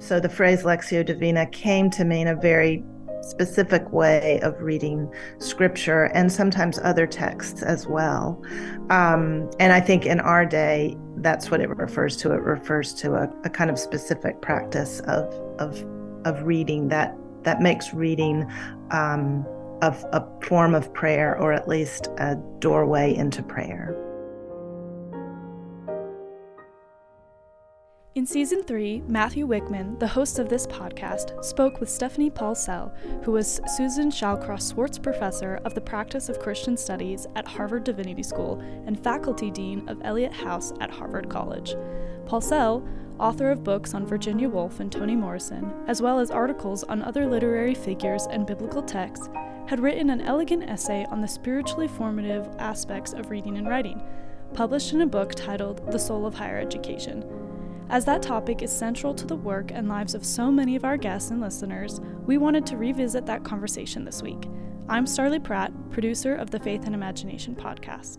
So the phrase Lectio Divina came to mean a very specific way of reading scripture and sometimes other texts as well. And I think in our day, that's what it refers to. It refers to a kind of specific practice of reading that makes reading of a form of prayer, or at least a doorway into prayer. In Season 3, Matthew Wickman, the host of this podcast, spoke with Stephanie Paulsell, who was Susan Shallcross Swartz Professor of the Practice of Christian Studies at Harvard Divinity School and Faculty Dean of Eliot House at Harvard College. Paulsell, author of books on Virginia Woolf and Toni Morrison, as well as articles on other literary figures and biblical texts, had written an elegant essay on the spiritually formative aspects of reading and writing, published in a book titled The Soul of Higher Education. As that topic is central to the work and lives of so many of our guests and listeners, we wanted to revisit that conversation this week. I'm Starlee Pratt, producer of the Faith and Imagination podcast.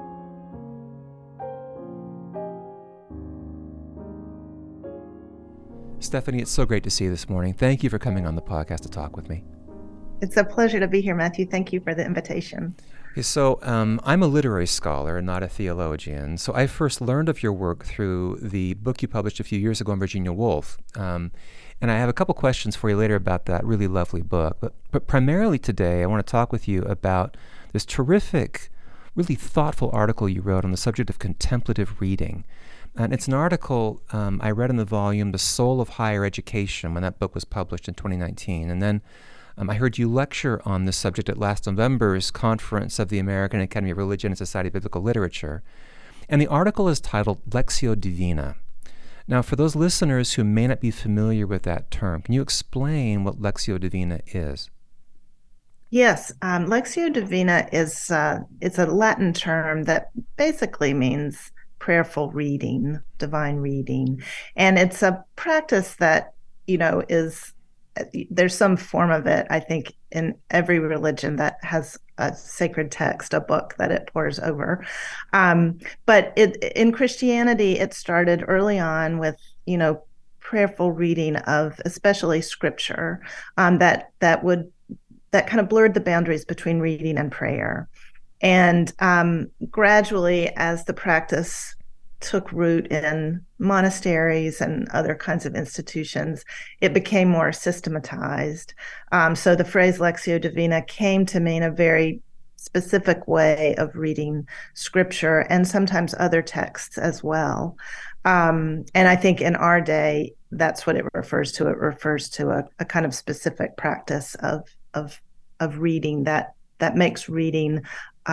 Stephanie, it's so great to see you this morning. Thank you for coming on the podcast to talk with me. It's a pleasure to be here, Matthew. Thank you for the invitation. Okay, so I'm a literary scholar, not a theologian. So I first learned of your work through the book you published a few years ago on Virginia Woolf. And I have a couple questions for you later about that really lovely book. But primarily today, I want to talk with you about this terrific, really thoughtful article you wrote on the subject of contemplative reading. And it's an article I read in the volume The Soul of Higher Education when that book was published in 2019. And then I heard you lecture on this subject at last November's conference of the American Academy of Religion and Society of Biblical Literature. And the article is titled Lectio Divina. Now, for those listeners who may not be familiar with that term, can you explain what Lectio Divina is? Yes, Lectio Divina is it's a Latin term that basically means prayerful reading, divine reading. And it's a practice that, there's some form of it, I think, in every religion that has a sacred text, a book that it pours over. But in Christianity, it started early on with, prayerful reading of especially scripture, that kind of blurred the boundaries between reading and prayer. And gradually, as the practice took root in monasteries and other kinds of institutions, it became more systematized. So the phrase Lectio Divina came to mean a very specific way of reading scripture and sometimes other texts as well. And I think in our day, that's what it refers to. It refers to a kind of specific practice of reading that makes reading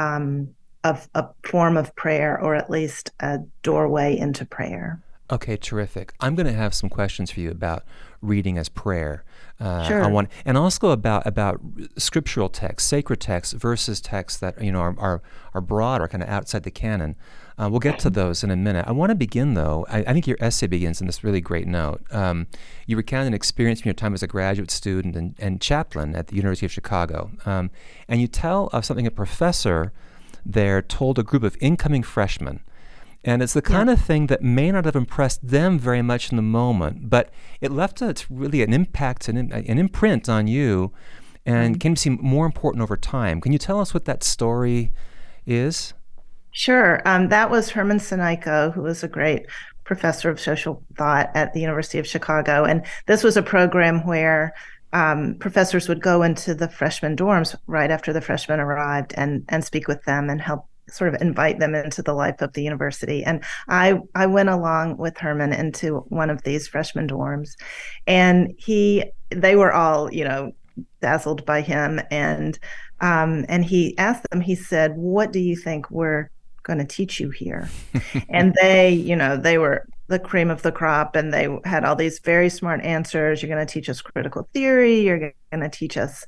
of a form of prayer, or at least a doorway into prayer. Okay, terrific. I'm going to have some questions for you about reading as prayer. Sure. And also about scriptural texts, sacred texts versus texts that are broad or kind of outside the canon. We'll get to those in a minute. I want to begin, though. I think your essay begins in this really great note. You recount an experience from your time as a graduate student and chaplain at the University of Chicago. And you tell of something a professor there told a group of incoming freshmen. And it's the kind of thing that may not have impressed them very much in the moment, but it left really an impact, an imprint on you, and came to seem more important over time. Can you tell us what that story is? Sure. That was Herman Sinaiko, who was a great professor of social thought at the University of Chicago. And this was a program where professors would go into the freshman dorms right after the freshmen arrived and speak with them and help sort of invite them into the life of the university. And I went along with Herman into one of these freshman dorms, and they were all, dazzled by him. And he asked them, he said, "What do you think we're going to teach you here?" And they were the cream of the crop, and they had all these very smart answers. "You're going to teach us critical theory. You're going to teach us,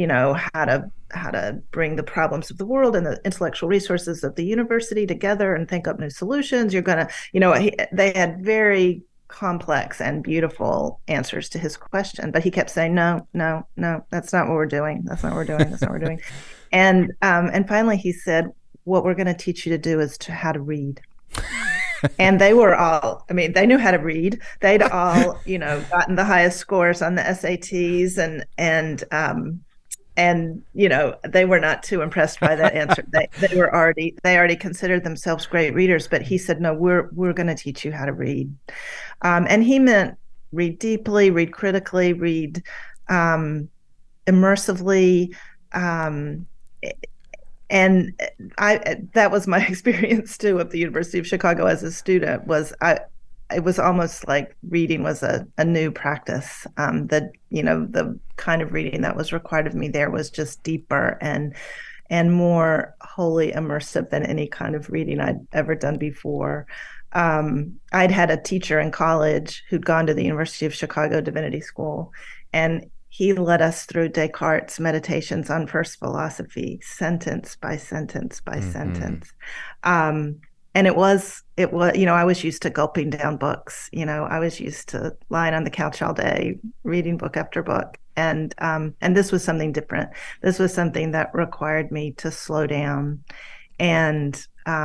how to bring the problems of the world and the intellectual resources of the university together and think up new solutions. You're going to, they had very complex and beautiful answers to his question, but he kept saying, no, that's not what we're doing. That's not what we're doing. That's not what we're doing." And finally he said, "What we're going to teach you to do is how to read." And they were all, I mean, they knew how to read. They'd all, gotten the highest scores on the SATs, and they were not too impressed by that answer. They already considered themselves great readers, but he said, no, we're going to teach you how to read. And he meant read deeply, read critically, read immersively. And that was my experience too at the University of Chicago as a student. It was almost like reading was a new practice. The kind of reading that was required of me there was just deeper and more wholly immersive than any kind of reading I'd ever done before. I'd had a teacher in college who'd gone to the University of Chicago Divinity School, and he led us through Descartes' Meditations on First Philosophy, sentence by sentence by sentence. And it was, I was used to gulping down books. I was used to lying on the couch all day, reading book after book. And this was something different. This was something that required me to slow down and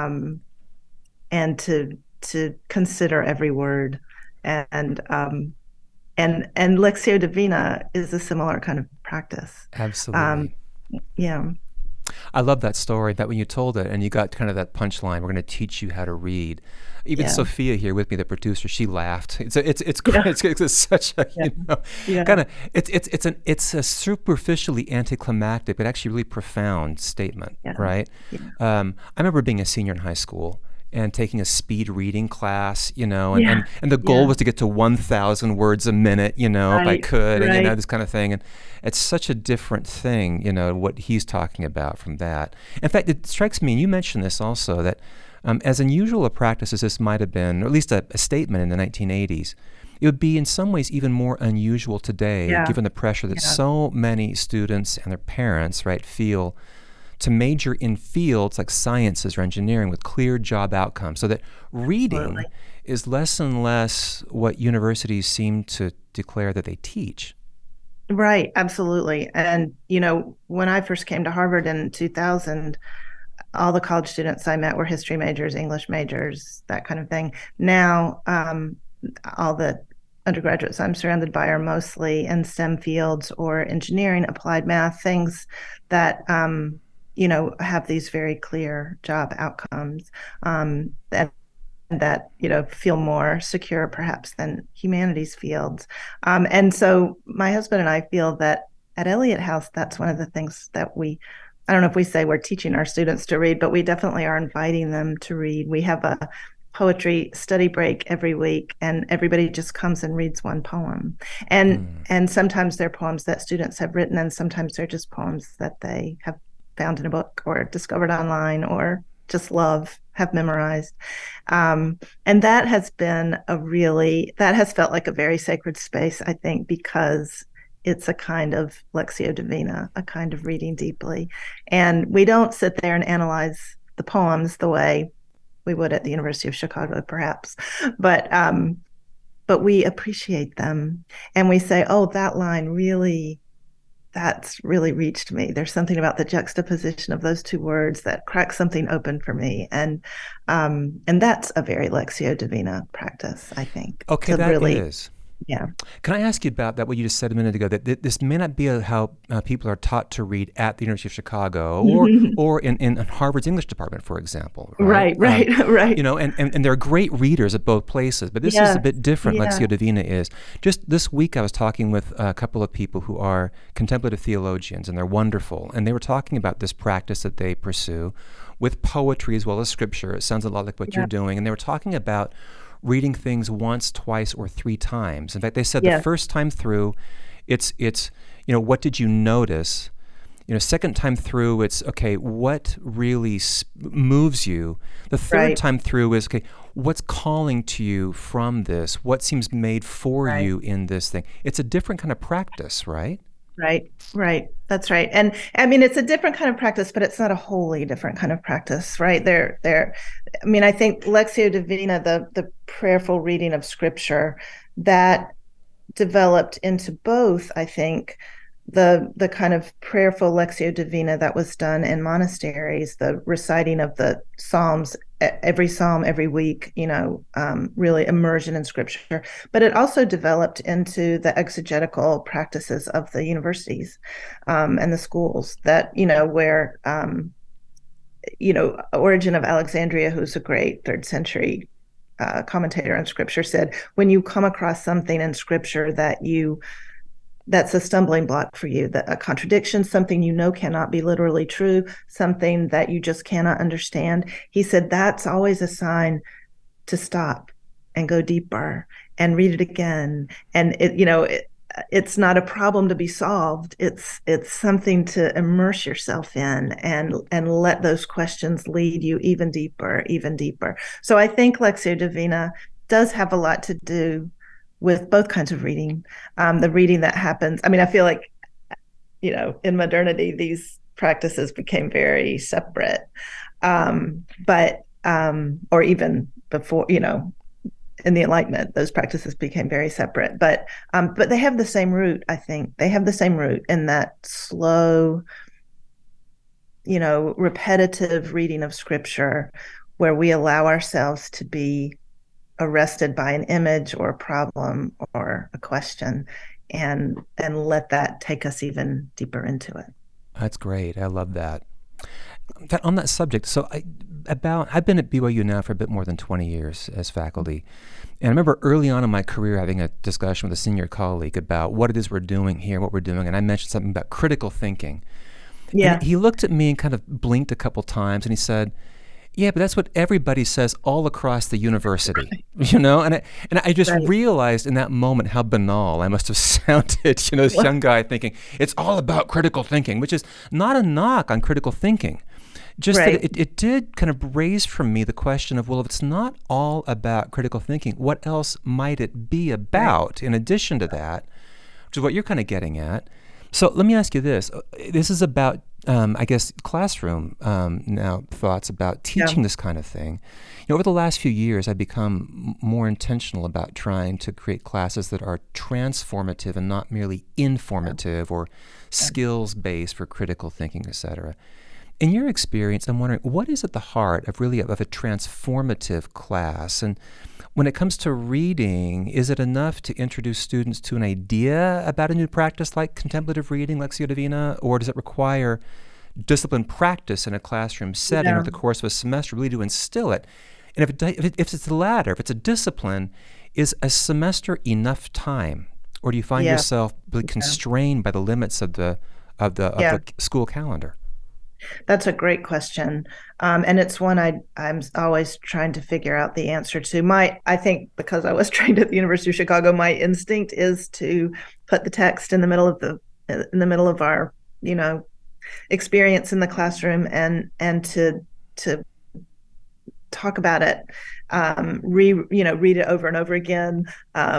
to consider every word. And Lectio Divina is a similar kind of practice. Absolutely. Yeah. I love that story, that when you told it and you got kind of that punchline, we're going to teach you how to read. Even Sophia here with me, the producer, she laughed. It's great. Yeah. It's such a, kind of, it's a superficially anticlimactic, but actually really profound statement, right? Yeah. I remember being a senior in high school and taking a speed reading class, and the goal was to get to 1,000 words a minute, if I could, and this kind of thing. And it's such a different thing, what he's talking about from that. In fact, it strikes me, and you mentioned this also, that as unusual a practice as this might have been, or at least a statement in the 1980s, it would be in some ways even more unusual today, given the pressure that so many students and their parents, feel to major in fields like sciences or engineering with clear job outcomes, so that reading is less and less what universities seem to declare that they teach. Right, absolutely. And, when I first came to Harvard in 2000, all the college students I met were history majors, English majors, that kind of thing. Now, all the undergraduates I'm surrounded by are mostly in STEM fields or engineering, applied math, things that have these very clear job outcomes that feel more secure perhaps than humanities fields. And so my husband and I feel that at Eliot House, that's one of the things that I don't know if we say we're teaching our students to read, but we definitely are inviting them to read. We have a poetry study break every week, and everybody just comes and reads one poem. And sometimes they're poems that students have written, and sometimes they're just poems that they have found in a book or discovered online or just have memorized. And that has felt like a very sacred space, I think, because it's a kind of Lectio Divina, a kind of reading deeply. And we don't sit there and analyze the poems the way we would at the University of Chicago, perhaps. But we appreciate them. And we say, oh, that line that's really reached me. There's something about the juxtaposition of those two words that cracks something open for me. And that's a very Lectio Divina practice, I think. Okay, that really is. Yeah. Can I ask you about that, what you just said a minute ago, that this may not be how people are taught to read at the University of Chicago or in Harvard's English department, for example. Right. And they're great readers at both places, but this is a bit different, Lectio Divina is. Just this week I was talking with a couple of people who are contemplative theologians, and they're wonderful, and they were talking about this practice that they pursue with poetry as well as scripture. It sounds a lot like what you're doing, and they were talking about reading things once, twice, or three times. In fact, they said the first time through, it's what did you notice? Second time through, it's okay, what really moves you? The third time through is okay, what's calling to you from this? What seems made for you in this thing? It's a different kind of practice, right? Right. That's right. And I mean, it's a different kind of practice, but it's not a wholly different kind of practice, right? I think Lectio Divina, the prayerful reading of scripture, that developed into both, I think, the kind of prayerful Lectio Divina that was done in monasteries, the reciting of the Psalms every psalm every week, really immersion in scripture. But it also developed into the exegetical practices of the universities and the schools that, where, Origen of Alexandria, who's a great third century commentator on scripture, said, when you come across something in scripture that's a stumbling block for you, that a contradiction, something cannot be literally true, something that you just cannot understand. He said that's always a sign to stop and go deeper and read it again. And it's not a problem to be solved. It's something to immerse yourself in and let those questions lead you even deeper, even deeper. So I think Lectio Divina does have a lot to do with both kinds of reading. The reading that happens, I feel like, in modernity, these practices became very separate. Or even before, in the Enlightenment, those practices became very separate. But they have the same root, I think. They have the same root in that slow, repetitive reading of scripture where we allow ourselves to be arrested by an image or a problem or a question and let that take us even deeper into it. That's great. I love that. On that subject, so I've been at BYU now for a bit more than 20 years as faculty. And I remember early on in my career having a discussion with a senior colleague about what it is we're doing here, what we're doing. And I mentioned something about critical thinking. Yeah. And he looked at me and kind of blinked a couple times and he said, yeah, but that's what everybody says all across the university, And I just realized in that moment how banal I must have sounded, this young guy thinking it's all about critical thinking, which is not a knock on critical thinking. Just that it did kind of raise from me the question of, well, if it's not all about critical thinking, what else might it be about in addition to that, which is what you're kind of getting at. So let me ask you this. This is about, I guess, classroom now thoughts about teaching this kind of thing. Over the last few years, I've become more intentional about trying to create classes that are transformative and not merely informative or skills-based for critical thinking, et cetera. In your experience, I'm wondering, what is at the heart of really of a transformative class? And when it comes to reading, is it enough to introduce students to an idea about a new practice like contemplative reading, Lectio Divina, or does it require disciplined practice in a classroom setting over the course of a semester really to instill it? And if it's the latter, if it's a discipline, is a semester enough time, or do you find yourself really constrained by the limits of the school calendar? That's a great question. And it's one I'm always trying to figure out the answer to. I think because I was trained at the University of Chicago, my instinct is to put the text in the middle of our, experience in the classroom and to talk about it, read it over and over again,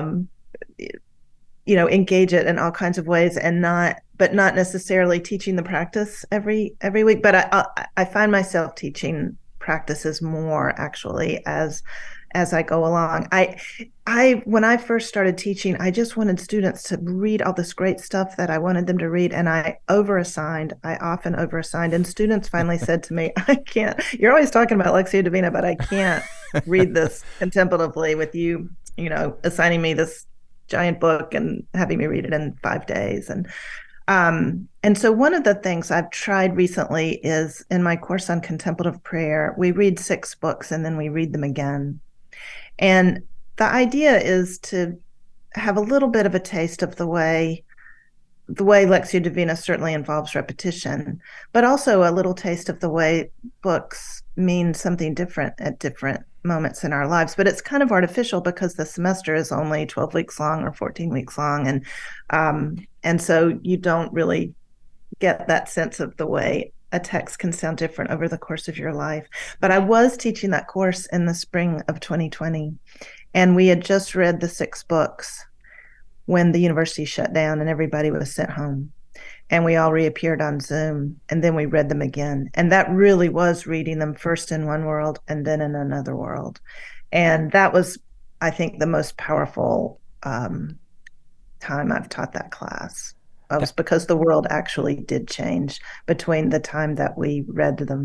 engage it in all kinds of ways but not necessarily teaching the practice every week. But I find myself teaching practices more actually as I go along. When I first started teaching, I just wanted students to read all this great stuff that I wanted them to read, and I often overassigned, and students finally said to me, I can't, you're always talking about Lectio Divina, but I can't read this contemplatively with you, assigning me this giant book and having me read it in 5 days. And so one of the things I've tried recently is in my course on contemplative prayer, we read 6 books and then we read them again. And the idea is to have a little bit of a taste of the way Lectio Divina certainly involves repetition, but also a little taste of the way books mean something different at different moments in our lives. But it's kind of artificial because the semester is only 12 weeks long or 14 weeks long. And so you don't really get that sense of the way a text can sound different over the course of your life. But I was teaching that course in the spring of 2020, and we had just read the 6 books when the university shut down and everybody was sent home. And we all reappeared on Zoom, and then we read them again. And that really was reading them first in one world and then in another world. And that was, I think, the most powerful time I've taught that class. It was because the world actually did change between the time that we read them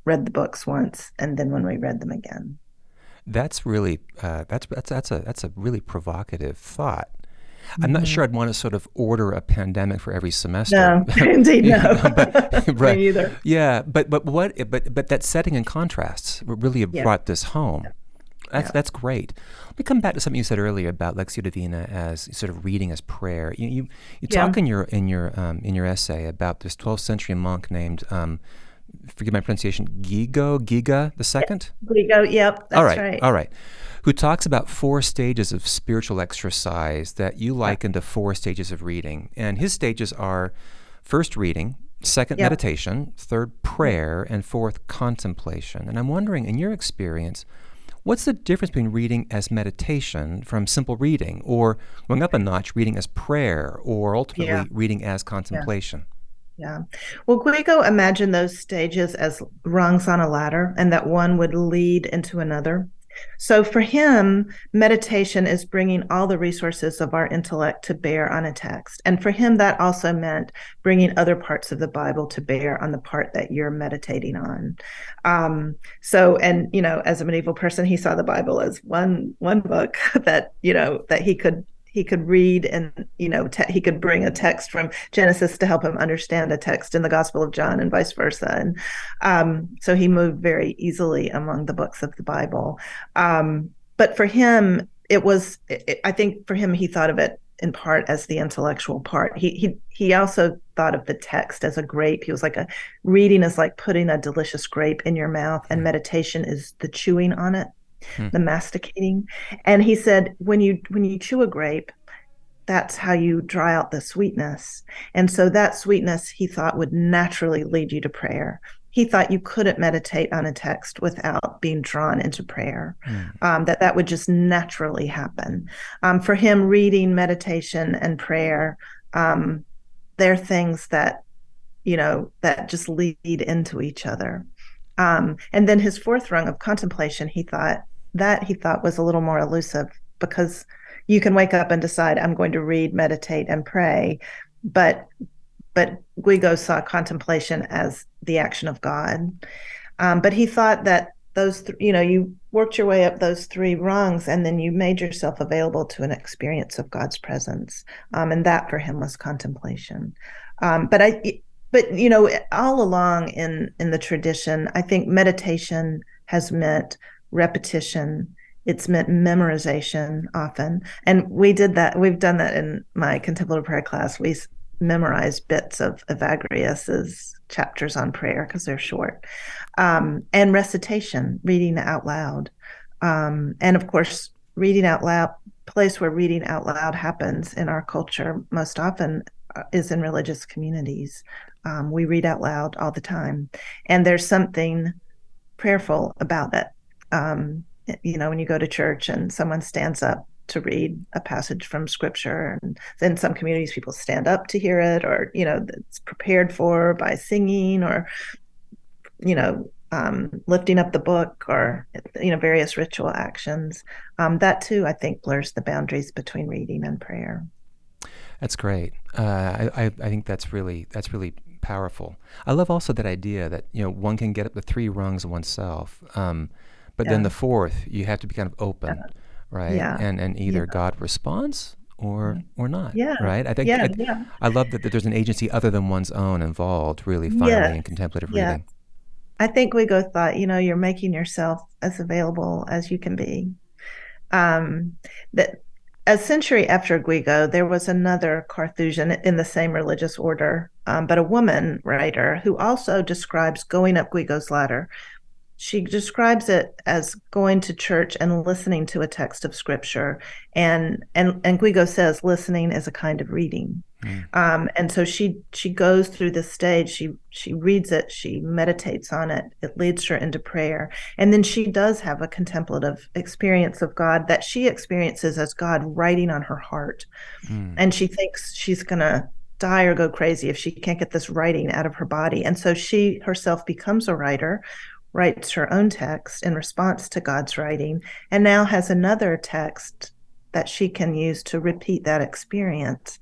read the books once and then when we read them again. That's really that's a really provocative thought. I'm not Mm-hmm. sure I'd want to sort of order a pandemic for every semester. No, indeed, You no. know, but right, Me either. yeah, but that setting and contrasts really have Yeah, brought this home. yeah, That's great. Let me come back to something you said earlier about Lectio Divina as sort of reading as prayer. You yeah. talk in your essay about this 12th century monk named forgive my pronunciation, Giga the second. We go. Yep, All that's right, right. all right. Who talks about four stages of spiritual exercise that you Yeah, liken to four stages of reading. And his stages are first reading, second yep, meditation, third yep. prayer, and fourth contemplation. And I'm wondering, in your experience, what's the difference between reading as meditation from simple reading, or going up a notch, reading as prayer, or Yeah, ultimately reading as yeah, contemplation? yeah. Well, Guigo imagined those stages as rungs on a ladder, and that one would lead into another. So for him, meditation is bringing all the resources of our intellect to bear on a text. And for him, that also meant bringing other parts of the Bible to bear on the part that you're meditating on. And as a medieval person, he saw the Bible as one book that that he could read, and he could bring a text from Genesis to help him understand a text in the Gospel of John and vice versa. And so he moved very easily among the books of the Bible. But for him, I think for him, he thought of it in part as the intellectual part. He also thought of the text as a grape. He was like, reading is like putting a delicious grape in your mouth, and Hmm. meditation is the chewing on it, Hmm. the masticating. And he said, when you chew a grape, that's how you dry out the sweetness. And so that sweetness, he thought, would naturally lead you to prayer. He thought you couldn't meditate on a text without being drawn into prayer, Hmm. that would just naturally happen. For him, reading, meditation, and prayer, um, they're things that just lead into each other. And then his fourth rung of contemplation, he thought was a little more elusive, because you can wake up and decide, I'm going to read, meditate, and pray, but Guigo saw contemplation as the action of God. But he thought that you worked your way up those three rungs, and then you made yourself available to an experience of God's presence. And that for him was contemplation. Um, but I, but all along in the tradition, I think meditation has meant repetition. It's meant memorization often, and we did that. We've done that in my contemplative prayer class. We memorize bits of Evagrius's chapters on prayer because they're short, and recitation, reading out loud, and of course, reading out loud. Place where reading out loud happens in our culture most often is in religious communities. We read out loud all the time, and there's something prayerful about it. When you go to church and someone stands up to read a passage from scripture, and in some communities people stand up to hear it, or it's prepared for by singing, or lifting up the book, or various ritual actions. That too, I think, blurs the boundaries between reading and prayer. That's great. I think that's really powerful. I love also that idea that one can get up the three rungs oneself, but then Yeah, the fourth you have to be kind of open, right? yeah, And yeah, either God responds or not, yeah, right? I think yeah, yeah. I love that there's an agency other than one's own involved, really, finally, in Yes, contemplative yes. reading. I think Guigo thought, you're making yourself as available as you can be. Um, that a century after Guigo, there was another Carthusian in the same religious order, but a woman writer who also describes going up Guigo's ladder. She describes it as going to church and listening to a text of scripture, and Guigo says listening is a kind of reading. Mm. And so she goes through this stage. She reads it, she meditates on it. It leads her into prayer, and then she does have a contemplative experience of God that she experiences as God writing on her heart, Mm. and she thinks she's gonna die or go crazy if she can't get this writing out of her body. And so she herself becomes a writer, writes her own text in response to God's writing, and now has another text that she can use to repeat that experience.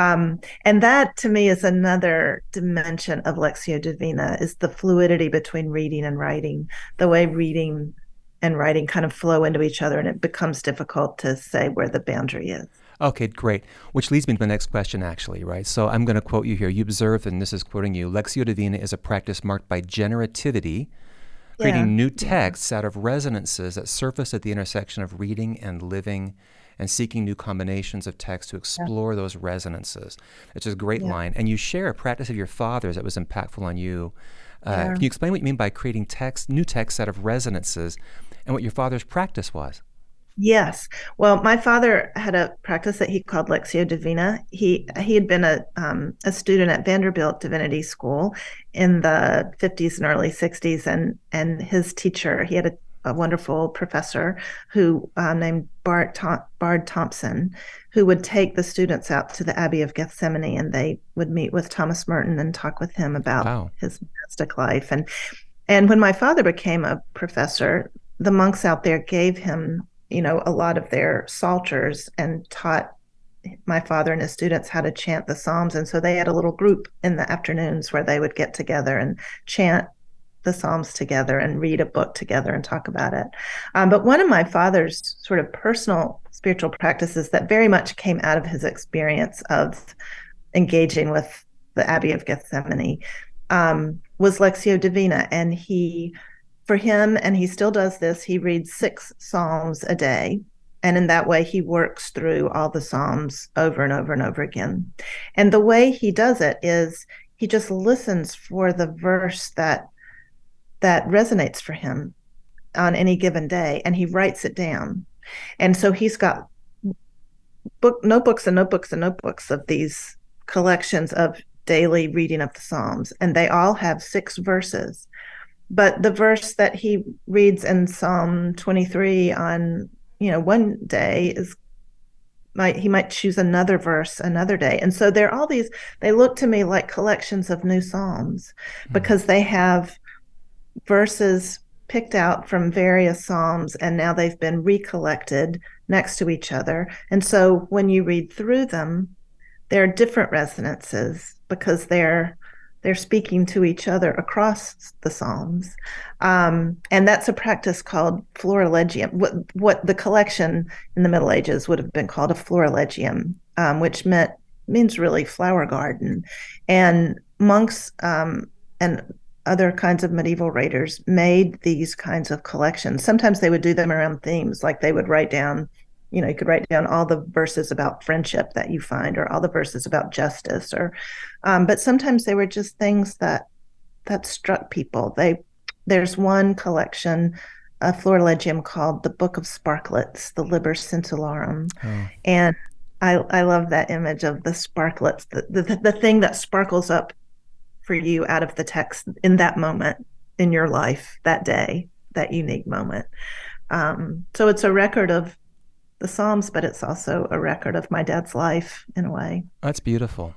And that to me is another dimension of Lectio Divina, is the fluidity between reading and writing, the way reading and writing kind of flow into each other, and it becomes difficult to say where the boundary is. Okay, great. Which leads me to the next question, actually, right? So I'm going to quote you here. You observe, and this is quoting you, Lectio Divina is a practice marked by generativity, creating new texts out of resonances that surface at the intersection of reading and living, and seeking new combinations of text to explore those resonances. It's a great line. And you share a practice of your father's that was impactful on you. Can you explain what you mean by creating new texts out of resonances, and what your father's practice was? Yes. Well, my father had a practice that he called Lectio Divina. He had been a student at Vanderbilt Divinity School in the 50s and early 60s, and his teacher, he had a wonderful professor who named Bard Thompson, who would take the students out to the Abbey of Gethsemane, and they would meet with Thomas Merton and talk with him about his monastic life. And when my father became a professor, the monks out there gave him, a lot of their psalters and taught my father and his students how to chant the Psalms. And so they had a little group in the afternoons where they would get together and chant the Psalms together and read a book together and talk about it. But one of my father's sort of personal spiritual practices that very much came out of his experience of engaging with the Abbey of Gethsemane was Lectio Divina. And for him, and he still does this, he reads 6 Psalms a day. And in that way, he works through all the Psalms over and over and over again. And the way he does it is he just listens for the verse that resonates for him on any given day, and he writes it down. And so he's got notebooks and notebooks and notebooks of these collections of daily reading of the Psalms, and they all have 6 verses. But the verse that he reads in Psalm 23 on, one day he might choose another verse another day. And so there are all these, they look to me like collections of new Psalms, because they have verses picked out from various Psalms, and now they've been recollected next to each other. And so when you read through them, there are different resonances because they're speaking to each other across the Psalms. And that's a practice called florilegium. What the collection in the Middle Ages would have been called a florilegium, which means really flower garden. And monks and other kinds of medieval writers made these kinds of collections. Sometimes they would do them around themes, like they would write down, you could write down all the verses about friendship that you find, or all the verses about justice, but sometimes they were just things that struck people. There's one collection, a florilegium called the Book of Sparklets, the Liber Scintillarum. And I love that image of the sparklets, the thing that sparkles up for you out of the text in that moment in your life, that day, that unique moment. So it's a record of the Psalms, but it's also a record of my dad's life in a way. That's beautiful.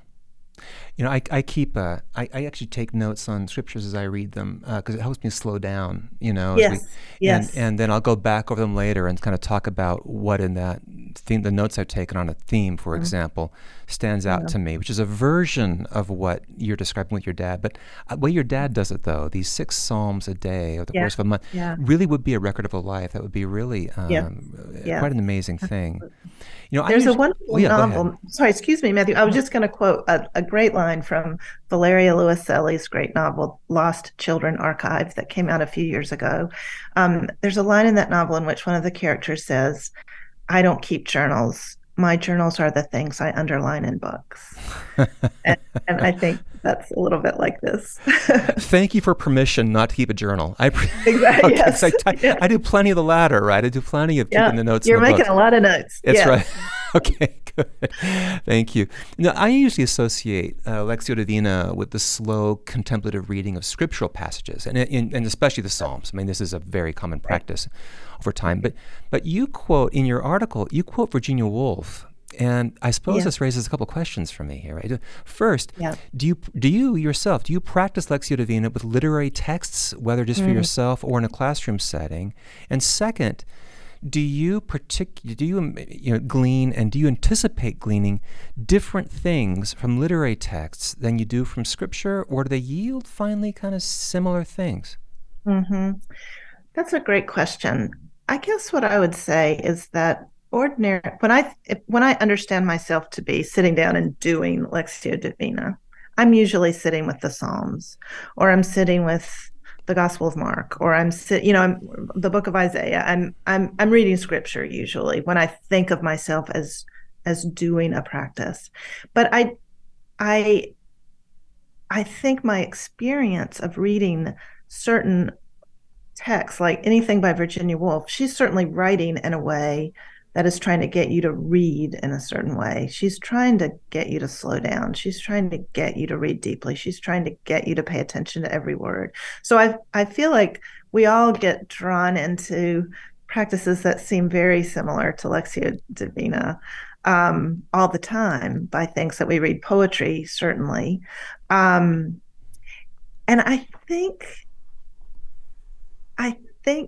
I keep, I actually take notes on scriptures as I read them, because it helps me slow down, Yes. And then I'll go back over them later and kind of talk about what in that theme, the notes I've taken on a theme, for example, stands out to me, which is a version of what you're describing with your dad. But the way your dad does it, though, these 6 Psalms a day over the course of a month, really would be a record of a life. That would be really quite an amazing thing. There's a wonderful novel. Sorry, excuse me, Matthew. I was just going to quote a great line from Valeria Luiselli's great novel, Lost Children Archive, that came out a few years ago. There's a line in that novel in which one of the characters says, "I don't keep journals. My journals are the things I underline in books." and I think that's a little bit like this. Thank you for permission not to keep a journal. Exactly. Yes. I do plenty of the latter, right? I do plenty of keeping the notes. You're in the making books. a lot of notes. That's right. Okay, good. Thank you. I usually associate Lectio Divina with the slow contemplative reading of scriptural passages, and especially the Psalms. I mean, this is a very common practice over time. But you quote, in your article, Virginia Woolf. And I suppose this raises a couple of questions for me here, right? First, do you yourself practice Lectio Divina with literary texts, whether just for yourself or in a classroom setting? And second, do you glean, and do you anticipate gleaning different things from literary texts than you do from scripture, or do they yield finally kind of similar things? Hmm. That's a great question. I guess what I would say is that when I understand myself to be sitting down and doing Lectio Divina, I'm usually sitting with the Psalms, or I'm sitting with the Gospel of Mark, or I'm the Book of Isaiah. I'm reading Scripture usually when I think of myself as doing a practice. But I I think my experience of reading certain texts, like anything by Virginia Woolf, she's certainly writing in a way that is trying to get you to read in a certain way. She's trying to get you to slow down. She's trying to get you to read deeply. She's trying to get you to pay attention to every word. So I feel like we all get drawn into practices that seem very similar to Lectio Divina all the time by things that we read, poetry, certainly. Um, and I think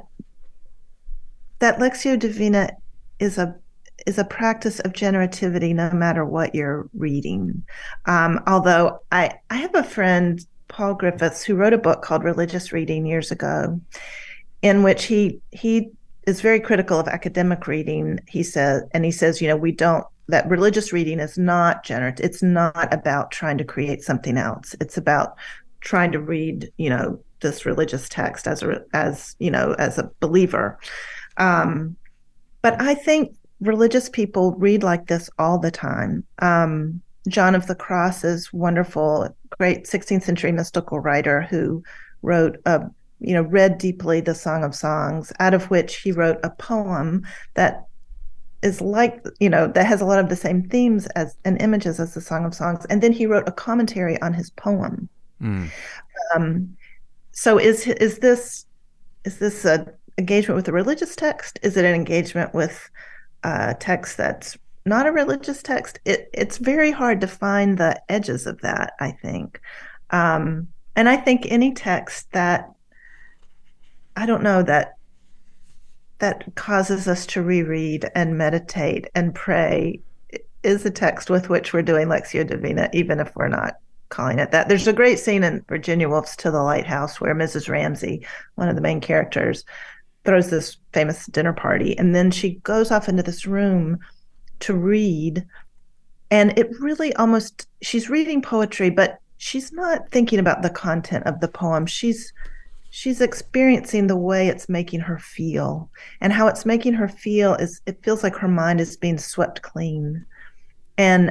that Lectio Divina is a practice of generativity no matter what you're reading. Although I have a friend, Paul Griffiths, who wrote a book called Religious Reading years ago, in which he is very critical of academic reading. He says, we don't, that religious reading is not generative. It's not about trying to create something else. It's about trying to read, this religious text as a believer. But I think religious people read like this all the time. John of the Cross is wonderful, great 16th century mystical writer who wrote read deeply the Song of Songs, out of which he wrote a poem that is that has a lot of the same themes and images as the Song of Songs. And then he wrote a commentary on his poem. Mm. So is this a engagement with a religious text? Is it an engagement with a text that's not a religious text? It's very hard to find the edges of that, I think. And I think any text that, I don't know, that causes us to reread and meditate and pray is a text with which we're doing Lectio Divina, even if we're not calling it that. There's a great scene in Virginia Woolf's To the Lighthouse where Mrs. Ramsay, one of the main characters, throws this famous dinner party, and then she goes off into this room to read, and it really she's reading poetry, but she's not thinking about the content of the poem. She's experiencing the way it's making her feel, and how it's making her feel is, it feels like her mind is being swept clean. And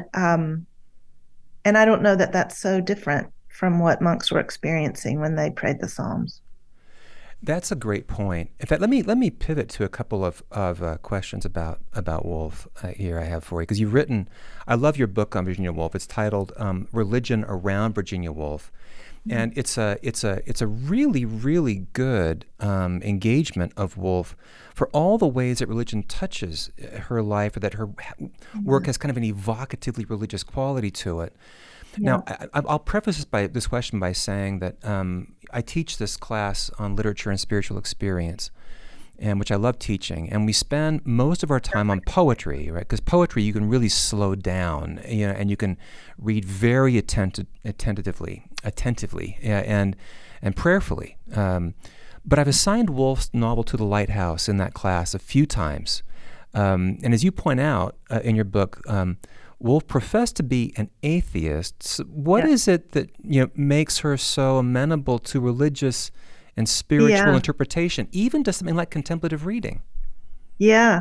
I don't know that that's so different from what monks were experiencing when they prayed the Psalms. That's a great point. In fact, let me pivot to a couple of questions about Woolf here I have for you, because you've written, I love your book on Virginia Woolf. It's titled Religion Around Virginia Woolf. And it's a really, really good engagement of Woolf for all the ways that religion touches her life, or that her work has kind of an evocatively religious quality to it. Yeah. Now, I'll preface this question by saying that I teach this class on literature and spiritual experience, and which I love teaching. And we spend most of our time on poetry, right? Because poetry, you can really slow down, and you can read very attentively, and prayerfully. But I've assigned Woolf's novel To the Lighthouse in that class a few times. And as you point out in your book, Woolf professed to be an atheist. So what is it that makes her so amenable to religious and spiritual interpretation, even to something like contemplative reading? Yeah.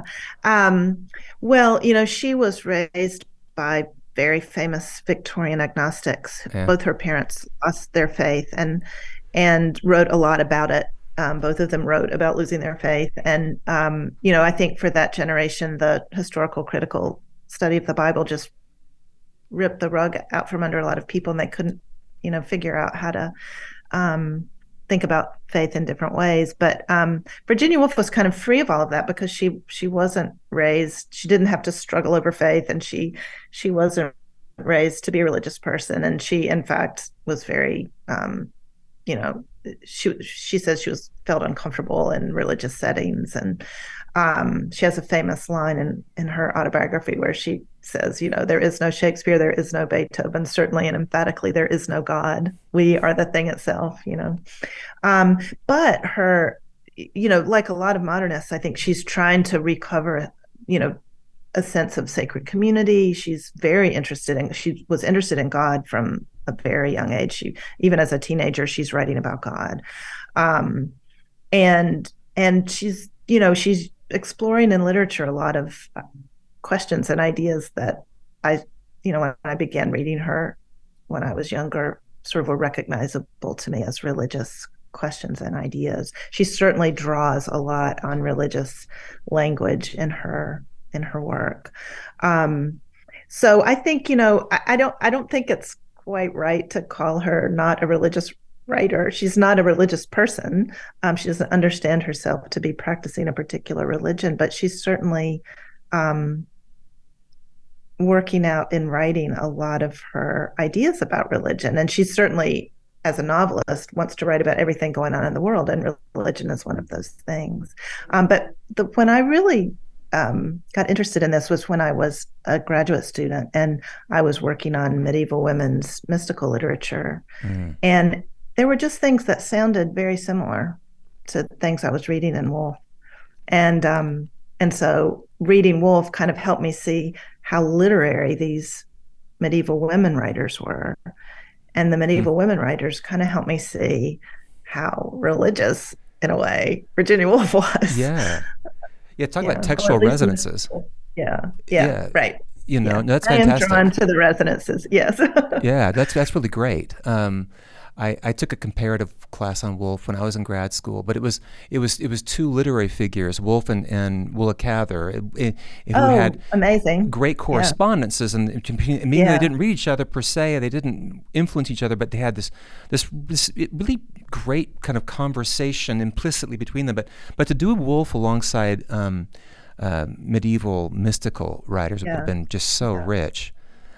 Well, she was raised by very famous Victorian agnostics. Yeah. Both her parents lost their faith and wrote a lot about it. Both of them wrote about losing their faith. And, I think for that generation, the historical critical study of the Bible just ripped the rug out from under a lot of people, and they couldn't, figure out how to think about faith in different ways. But Virginia Woolf was kind of free of all of that, because she wasn't raised, she didn't have to struggle over faith, and she wasn't raised to be a religious person. And she, in fact, was very, she says she was felt uncomfortable in religious settings, and she has a famous line in her autobiography where she says, there is no Shakespeare, there is no Beethoven, certainly and emphatically there is no God. We are the thing itself. But her, like a lot of modernists, I think she's trying to recover, a sense of sacred community. She was interested in God from a very young age. Even as a teenager, she's writing about God. And she's exploring in literature a lot of questions and ideas that when I began reading her when I was younger, sort of were recognizable to me as religious questions and ideas. She certainly draws a lot on religious language in her work. So I think, I don't think it's quite right to call her not a religious writer. She's not a religious person. She doesn't understand herself to be practicing a particular religion, but she's certainly working out in writing a lot of her ideas about religion. And she's certainly, as a novelist, wants to write about everything going on in the world, and religion is one of those things. But when I really got interested in this was when I was a graduate student, and I was working on medieval women's mystical literature. And there were just things that sounded very similar to things I was reading in Woolf. And so reading Woolf kind of helped me see how literary these medieval women writers were. And the medieval women writers kind of helped me see how religious, in a way, Virginia Woolf was. Yeah, talk about textual resonances. Yeah, right. That's fantastic. I am drawn to the resonances, yes. Yeah, that's really great. I took a comparative class on Woolf when I was in grad school, but it was two literary figures, Woolf and Willa Cather, who had amazing, great correspondences, and maybe they didn't read each other per se, they didn't influence each other, but they had this really great kind of conversation implicitly between them. But to do Woolf alongside medieval mystical writers would have been just so rich.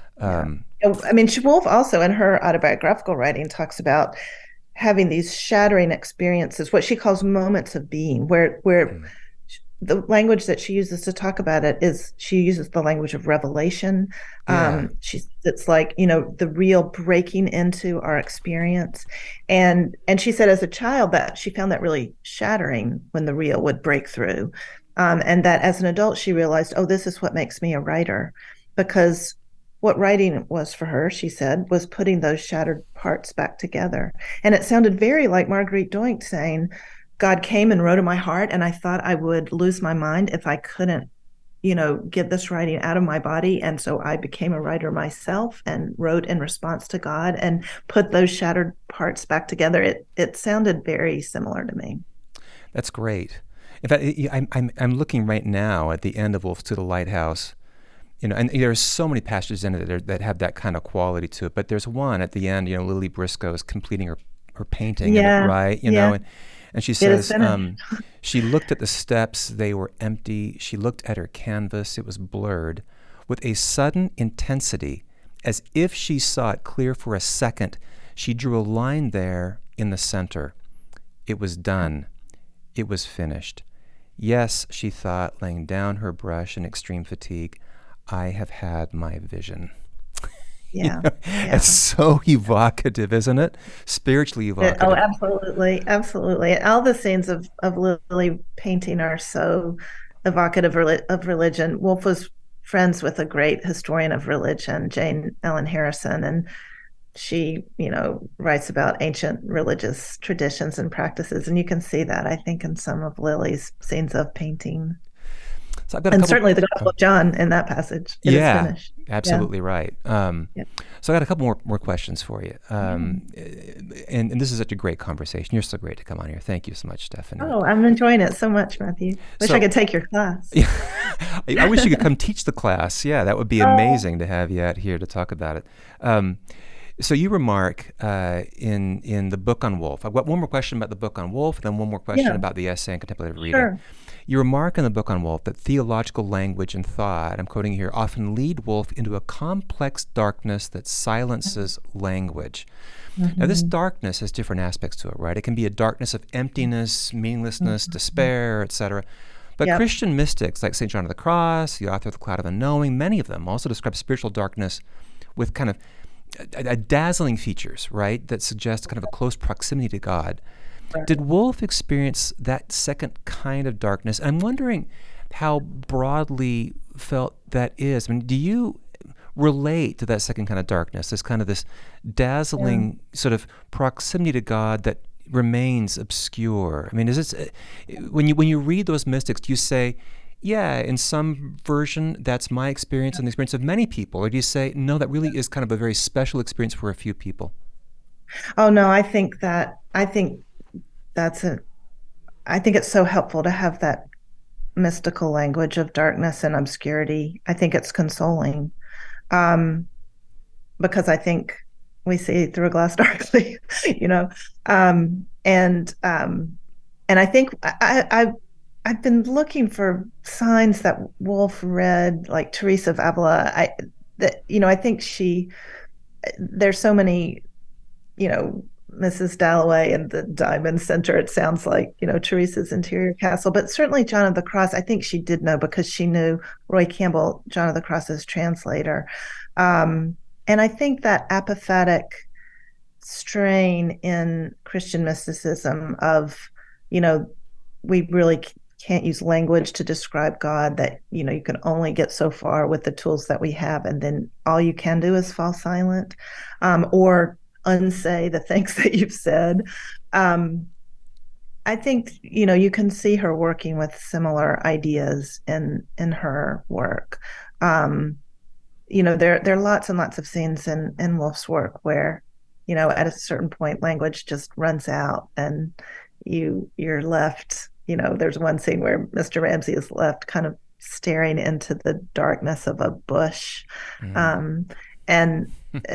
Woolf also in her autobiographical writing talks about having these shattering experiences, what she calls moments of being, where the language that she uses to talk about it is she uses the language of revelation. It's like, the real breaking into our experience. And she said as a child that she found that really shattering when the real would break through. And that as an adult, she realized, this is what makes me a writer, because what writing was for her, she said, was putting those shattered parts back together. And it sounded very like Marguerite Doink saying, God came and wrote in my heart, and I thought I would lose my mind if I couldn't, get this writing out of my body. And so I became a writer myself and wrote in response to God and put those shattered parts back together. It sounded very similar to me. That's great. In fact, I'm looking right now at the end of Wolf to the Lighthouse. And there's so many passages in it that have that kind of quality to it. But there's one at the end, Lily Briscoe is completing her painting, right? And she says, she looked at the steps, they were empty. She looked at her canvas, it was blurred. With a sudden intensity, as if she saw it clear for a second, she drew a line there in the center. It was done. It was finished. Yes, she thought, laying down her brush in extreme fatigue, I have had my vision. It's so evocative, isn't it? Spiritually evocative. Absolutely. And all the scenes of Lily painting are so evocative of religion. Woolf was friends with a great historian of religion, Jane Ellen Harrison, and she, writes about ancient religious traditions and practices. And you can see that, I think, in some of Lily's scenes of painting. So I've got certainly the Gospel of John in that passage. It is finished. Absolutely right. So I got a couple more questions for you. And this is such a great conversation. You're so great to come on here. Thank you so much, Stephanie. Oh, I'm enjoying it so much, Matthew. Wish I could take your class. I wish you could come teach the class. Yeah, that would be amazing to have you out here to talk about it. So you remark in the book on Woolf. I've got one more question about the book on Woolf, and then one more question Yeah, about the essay on contemplative reading. sure. You remark in the book on Woolf that theological language and thought, I'm quoting here, often lead Woolf into a complex darkness that silences language. Now, this Mm-hmm. darkness has different aspects to it, right? It can be a darkness of emptiness, meaninglessness, Mm-hmm. despair, etc. But Yep. Christian mystics like St. John of the Cross, the author of The Cloud of Unknowing, many of them also describe spiritual darkness with kind of a dazzling features, right, that suggest kind of a close proximity to God. Did Woolf experience that second kind of darkness? I'm wondering how broadly felt that is. I mean, do you relate to that second kind of darkness, this kind of this Yeah. dazzling sort of proximity to God that remains obscure? I mean, is it when you read those mystics, do you say, yeah, in some version that's my experience and the experience of many people, or do you say, no, that really is kind of a very special experience for a few people? Oh no, I think that's a I think it's so helpful to have that mystical language of darkness and obscurity. I think it's consoling. Um, because I think we see through a glass darkly, you know. And I think I've been looking for signs that Wolf read, like Teresa of Avila. I think there's so many, Mrs. Dalloway and the Diamond Center. It sounds like, Teresa's Interior Castle, but certainly John of the Cross. I think she did know because she knew Roy Campbell, John of the Cross's translator. And I think that apophatic strain in Christian mysticism of, you know, we really can't use language to describe God, that, you can only get so far with the tools that we have. And then all you can do is fall silent, or unsay the things that you've said. Um, I think, you can see her working with similar ideas in her work. Um, there are lots and lots of scenes in Wolf's work where, at a certain point, language just runs out, and you're left. There's one scene where Mr. Ramsey is left kind of staring into the darkness of a bush, Mm. um, and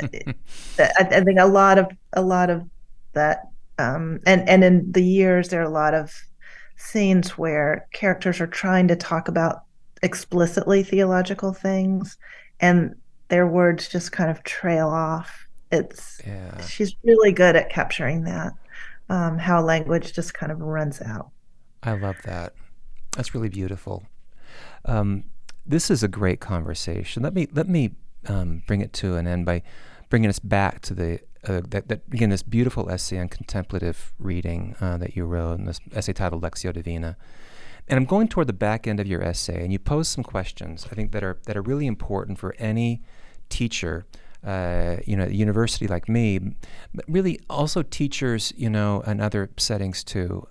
I think a lot of that, and in the years there are a lot of scenes where characters are trying to talk about explicitly theological things, and their words just kind of trail off. It's Yeah, She's really good at capturing that, how language just kind of runs out. I love that. That's really beautiful. Um, this is a great conversation. Let me bring it to an end by bringing us back to the that again, this beautiful essay on contemplative reading that you wrote, and this essay titled Lectio Divina. And I'm going toward the back end of your essay, and you pose some questions I think that are really important for any teacher, at a university like me, but really also teachers, in other settings too.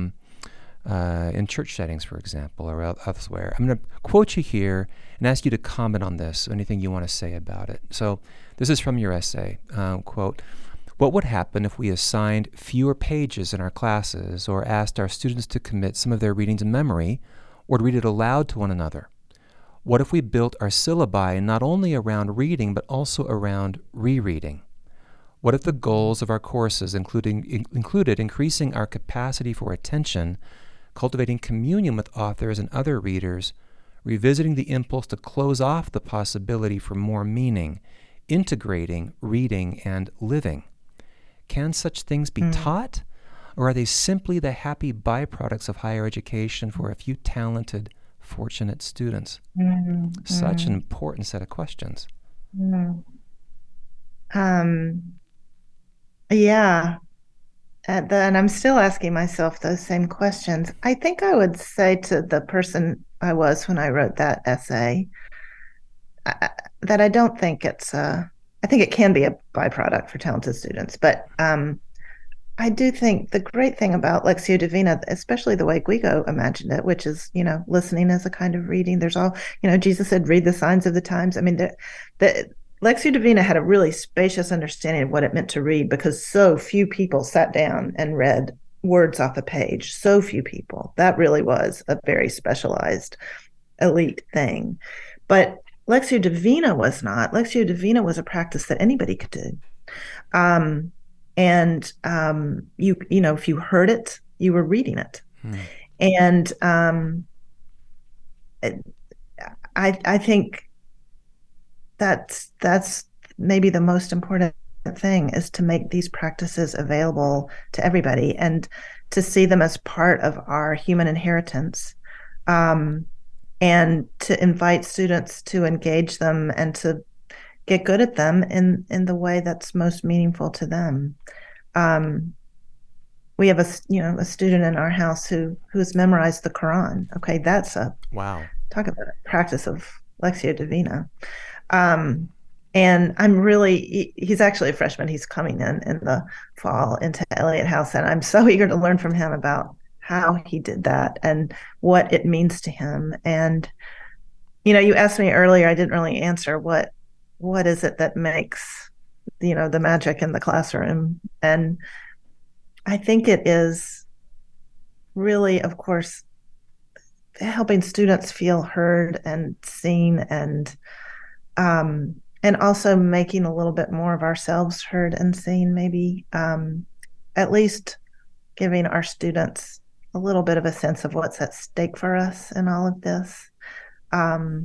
In church settings, for example, or elsewhere. I'm going to quote you here and ask you to comment on this, anything you want to say about it. So this is from your essay, quote, "What would happen if we assigned fewer pages in our classes or asked our students to commit some of their reading to memory or to read it aloud to one another? What if we built our syllabi not only around reading but also around rereading? What if the goals of our courses included increasing our capacity for attention, cultivating communion with authors and other readers, revisiting the impulse to close off the possibility for more meaning, integrating reading and living? Can such things be Mm, taught, or are they simply the happy byproducts of higher education for a few talented, fortunate students?" mm, Such an mm, important set of questions. mm. Um, yeah, and I'm still asking myself those same questions. I think I would say to the person I was when I wrote that essay, I, that I don't think I think it can be a byproduct for talented students, but I do think the great thing about Lectio Divina, especially the way Guigo imagined it, which is, listening as a kind of reading. There's all, Jesus said, read the signs of the times. I mean, the Lectio Divina had a really spacious understanding of what it meant to read, because so few people sat down and read words off a page. So few people. That really was a very specialized elite thing. But Lectio Divina was not. Lectio Divina was a practice that anybody could do. If you heard it, you were reading it. And I think that's maybe the most important thing, is to make these practices available to everybody and to see them as part of our human inheritance, and to invite students to engage them and to get good at them in the way that's most meaningful to them. We have a student in our house who's memorized the Quran. Okay, that's wow. Talk about a practice of Lectio Divina. And he's actually a freshman. He's coming in the fall into Eliot House, and I'm so eager to learn from him about how he did that and what it means to him. And you asked me earlier, I didn't really answer what is it that makes the magic in the classroom. And I think it is really, of course, helping students feel heard and seen, and also making a little bit more of ourselves heard and seen, maybe, at least giving our students a little bit of a sense of what's at stake for us in all of this. And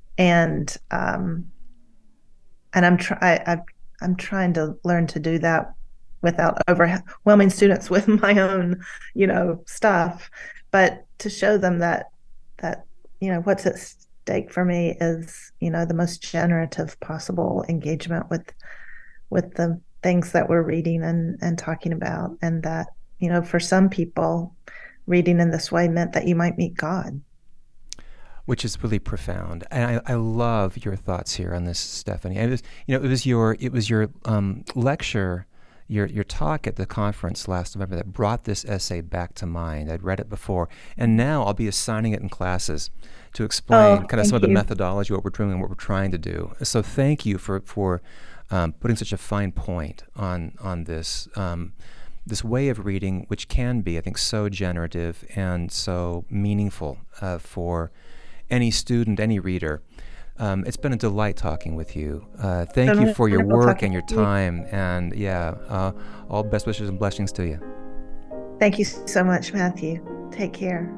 I'm trying to learn to do that without overwhelming students with my own, stuff, but to show them that what's at stake for me is, the most generative possible engagement with the things that we're reading and talking about, and that, for some people, reading in this way meant that you might meet God. Which is really profound, and I love your thoughts here on this, Stephanie. And it was your lecture, your talk at the conference last November that brought this essay back to mind. I'd read it before, and now I'll be assigning it in classes to explain kind of some of the methodology, what we're doing and what we're trying to do. So thank you for putting such a fine point on this. This way of reading, which can be, I think, so generative and so meaningful for any student, any reader. It's been a delight talking with you. Thank you for your work and your time. And all best wishes and blessings to you. Thank you so much, Matthew. Take care.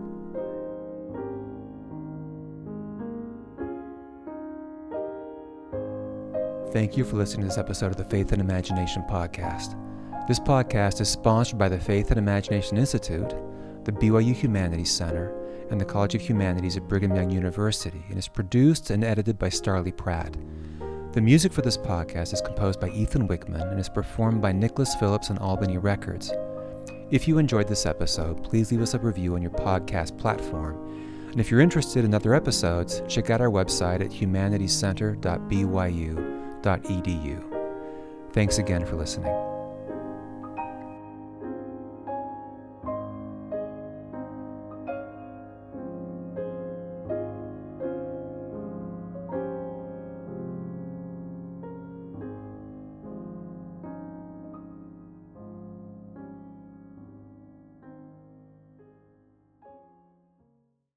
Thank you for listening to this episode of the Faith and Imagination Podcast. This podcast is sponsored by the Faith and Imagination Institute, the BYU Humanities Center, and the College of Humanities at Brigham Young University, and is produced and edited by Starlee Pratt. The music for this podcast is composed by Ethan Wickman and is performed by Nicholas Phillips and Albany Records. If you enjoyed this episode, please leave us a review on your podcast platform. And if you're interested in other episodes, check out our website at humanitiescenter.byu.edu. Thanks again for listening.